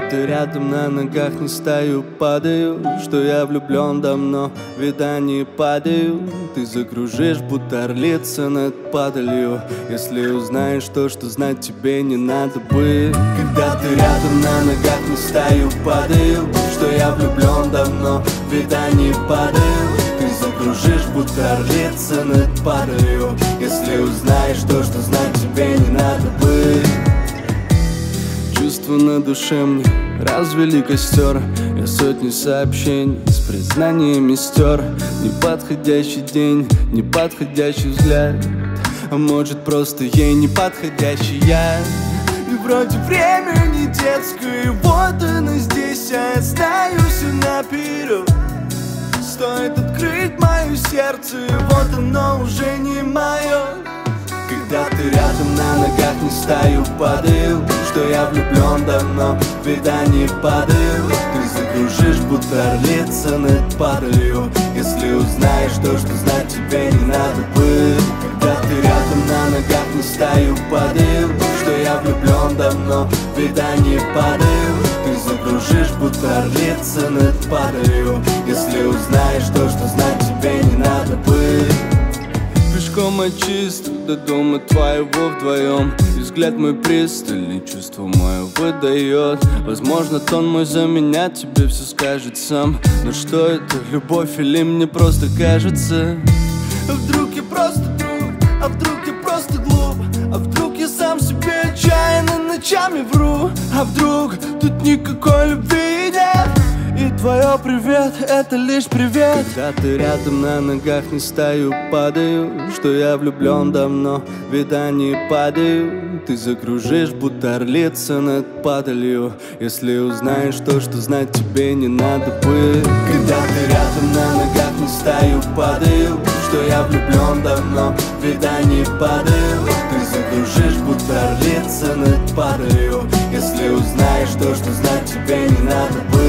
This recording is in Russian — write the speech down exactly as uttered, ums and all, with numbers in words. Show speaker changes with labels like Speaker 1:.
Speaker 1: Когда ты рядом, на ногах не стою, падаю. Что я влюблен давно, вида не падаю. Ты закружишь, будто орлица над падалью. Если узнаешь то, что знать тебе не надо бы. Когда ты рядом, на ногах не стою, падаю. Что я влюблен давно, вида не падаю. Ты закружишь, будто орлица над падалью. Если узнаешь то, что знать тебе не надо бы. Чувства на душе мне развели костер. Я сотни сообщений с признаниями стер. Неподходящий день, неподходящий взгляд. А может просто ей неподходящий я. И вроде время не детское, и вот оно здесь, а я знаю все наперед. Стоит открыть мое сердце, и вот оно уже не мое. Когда ты рядом, на ногах не стою, падаю. Что я влюблен давно, вида не падаю. Ты закружишь, будто орлица над падалью. Если узнаешь то, что знать тебе не надо бы. Когда ты рядом, на ногах не стою, падаю. Что я влюблен давно, вида не падаю. Ты закружишь, будто орлица над падалью. Если узнаешь то, что знать тебе не надо бы. Пешком от чисто до дома твоего вдвоем. И взгляд мой пристальный, чувство мое выдает. Возможно, тон мой за меня тебе все скажет сам. Но что это, любовь или мне просто кажется? А вдруг я просто друг, а вдруг я просто глуп, а вдруг я сам себе отчаянно ночами вру. А вдруг тут никакой любви нет, и твое привет — это лишь привет. Когда ты рядом, на ногах не стою, падаю. Что я влюблен давно, вида не падаю. Ты закружишь, будто орлица над падалью. Если узнаешь то, что знать тебе не надо бы. Когда ты рядом, на ногах не стою, падаю. Что я влюблен давно, вида не падаю. Ты закружишь, будто орлица над падалью. Если узнаешь то, что знать тебе не надо бы.